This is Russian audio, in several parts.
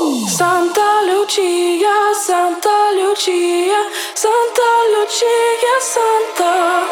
Santa Lucia, Santa Lucia, Santa Lucia, Santa.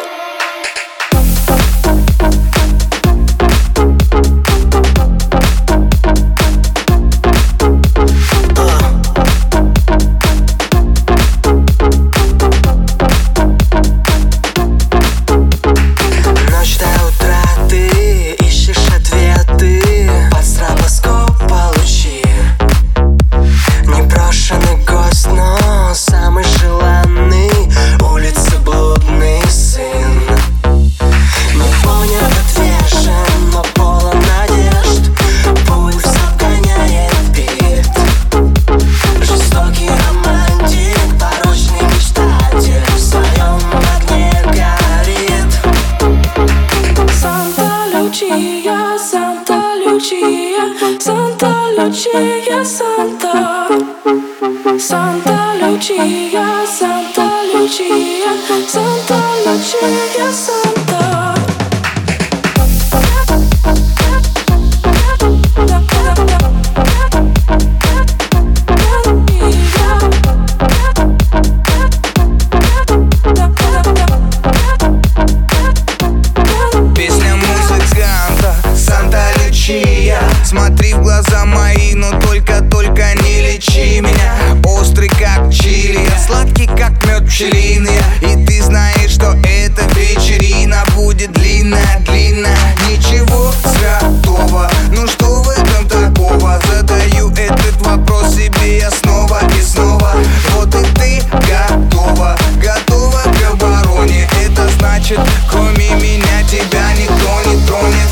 Santa Lucia, Santa Lucia, Santa. Santa Lucia, Santa Lucia, Santa Lucia, Santa. Смотри в глаза мои, но только не лечи меня. Острый как чили, сладкий как мед пчелиный. И ты знаешь, что эта вечерина будет длинная. Ничего святого, ну что в этом такого? Задаю этот вопрос себе я снова и снова. Вот и ты готова к обороне. Это значит, кроме меня тебя никто не тронет.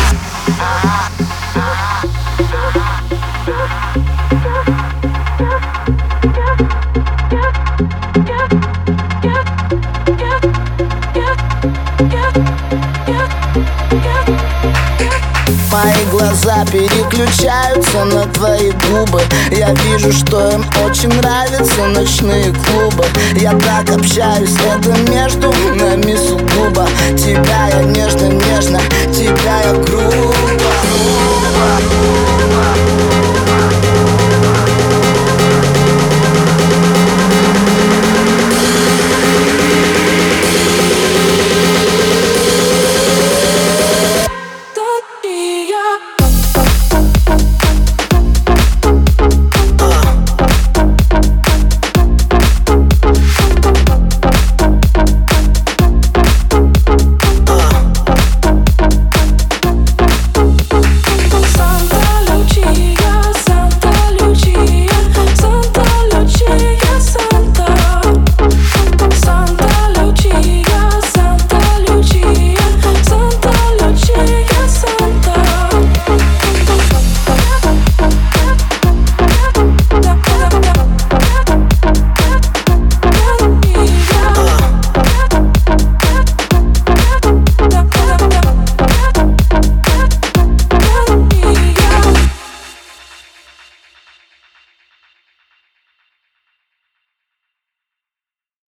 Мои глаза переключаются на твои губы. Я вижу, что им очень нравятся ночные клубы. Я так общаюсь, это между нами сугубо. Тебя я нежно, тебя я грубо.